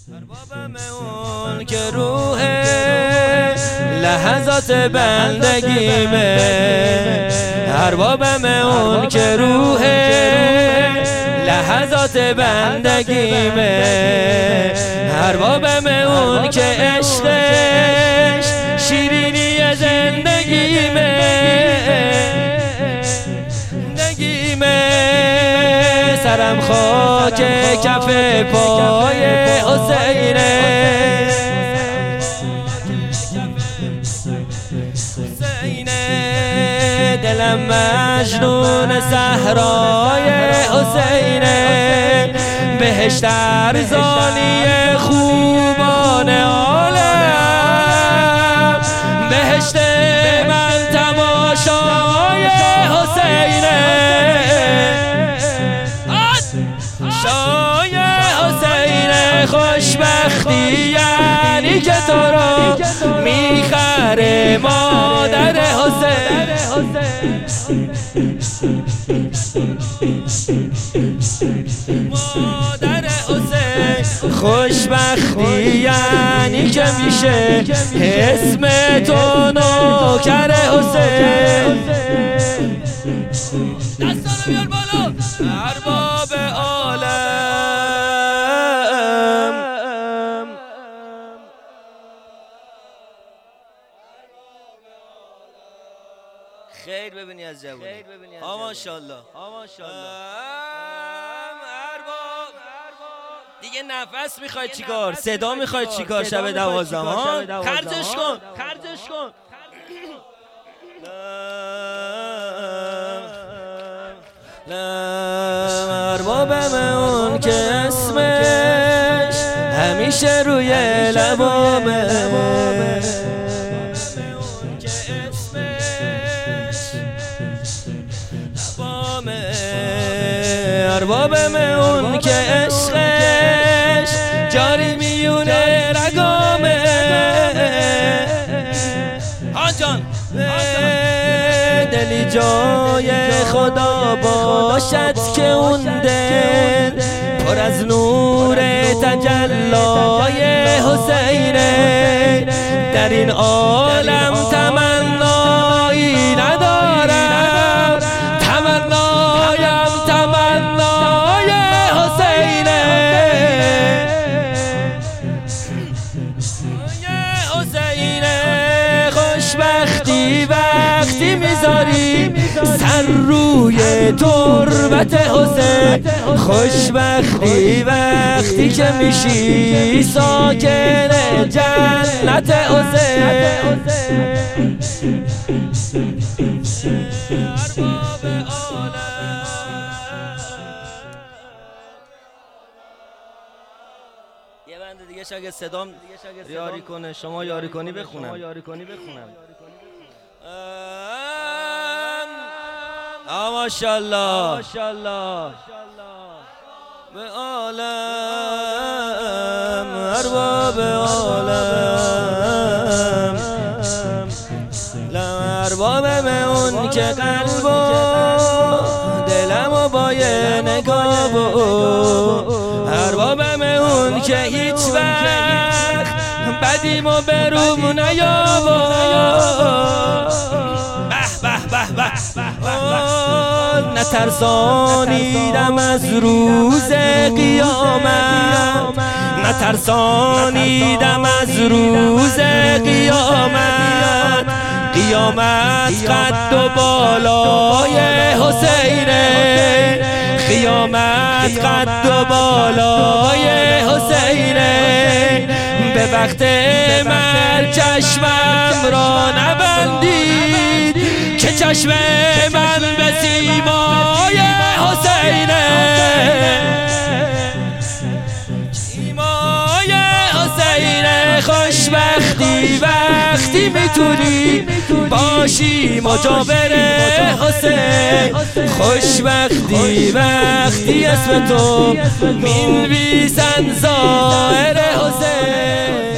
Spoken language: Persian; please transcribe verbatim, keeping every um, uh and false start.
اربابم اون که روح لحظات بندگیمه، اربابم اون که روح لحظات بندگیمه، اربابم اون که عشقش شیرینی زندگیمه، زندگیمه. سرم خاک کف پای حسینه، دلم مجنون صحرای حسینه، بهشت ارزانی خوبان عالم، بهشت من تماشای حسینه، شای حسینه. خوشبختی یعنی که تو رو میخره مادر حسین، مادر حسین. خوشبختی یعنی که میشه اسم تو نوکر حسین. دستانو بیار بالا. ارباب عالم، خیر ببینی از جوانی. آ ماشاءالله، آ ماشاءالله. ارباب دیگه نفس میخواید چیکار؟ صدا میخواید چیکار؟ شب دوازدهم ها خرجش کن، خرجش کن. اربابم اون که اسمش همیشه روی لبامه، اربابم اون که عشقش جاری میونه رگامه. آنجان دلی جای خدا باشد که اون دل پر از نور تجلای حسینه، در این عالم تمنایی ندارم، تمنایم تمنای حسینه، حسینه. خوشبختی وقتی میذاری سر روی تربت حسین، خوشبختی وقتی که میشی ساکن جنت حسین. ارباب عالم، یه بنده دیگه شاید صدام یاری کنه، شما یاری کنی بخونم. آ ماشاءالله، ماشاءالله. به عالم، ارباب عالم، اربابم اون که قلب و دلم و با یه نگاه و اربابم اون که هیچ وقت بدیم و بروم نیاب و نترسانیدم از روز قیامت، نترسانیدم از روز قیامت، قیامت قد و بالای حسینه، قیامت قد و بالای حسینه. به وقت مرگ چشمم را نبندید که چشم من به سیمای حسینه، سیمای حسینه. خوشبختی وقتی میتونی باشی مجاور حسین، خوشبختی وقتی اسم تو مینویسن ظاهر حسین.